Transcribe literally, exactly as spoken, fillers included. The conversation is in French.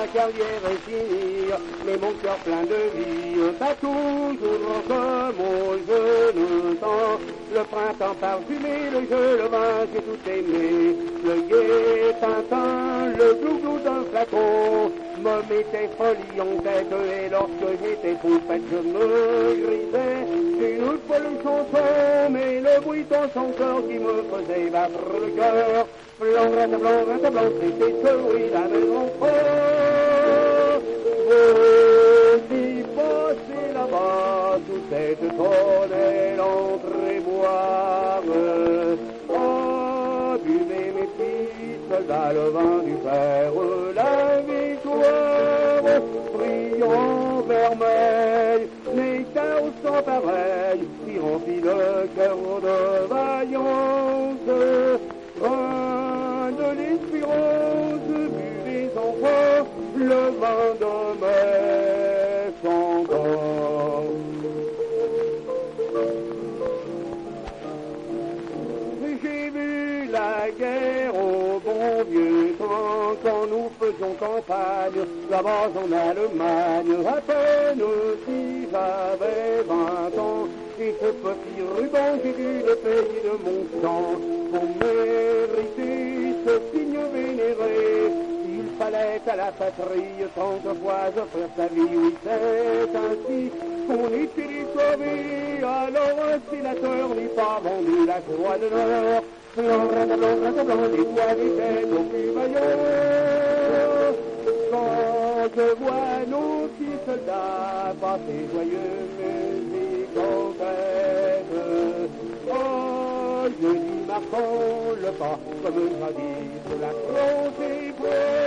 ma carrière est finie, mais mon cœur plein de vie, pas toujours comme au jeune temps. Le printemps parfumé, le jeu, le vin, j'ai tout aimé. Le gai tintin, le glouglou d'un flacon me mettait folie en tête, et lorsque j'étais poupette, je me grisais une folle chanson, mais le bruit de son cœur qui me faisait battre le cœur. Blanc, blanc, blanc, blanc, c'était ce bruit la maison fort. Vous y passez là-bas, sous cette tonnelle entrée boire. Oh, buvez mes petits soldats, le vin du père, la victoire, brillant vermeil, nectar au sang pareil, qui remplit le cœur de vaillance. Vin de l'espérance, buvez enfants, le vin de mes sangants. J'ai vu la guerre au bon vieux temps, quand nous faisions campagne, là-bas en Allemagne, à peine si j'avais vingt ans. Et ce petit ruban, j'ai dû le payer de mon sang, pour mériter ce signe vénéré. Il fallait à la patrie trente fois offrir sa vie, oui c'est ainsi qu'on était sauvé. Alors un sénateur n'eût pas vendu la croix de l'or. Blanc, blanc, blanc, blanc, blanc, les toits étaient nos plus vaillants. Quand je vois nos petits soldats passer joyeux musique en fête, oh, je dis marquons le pas comme jadis, la France est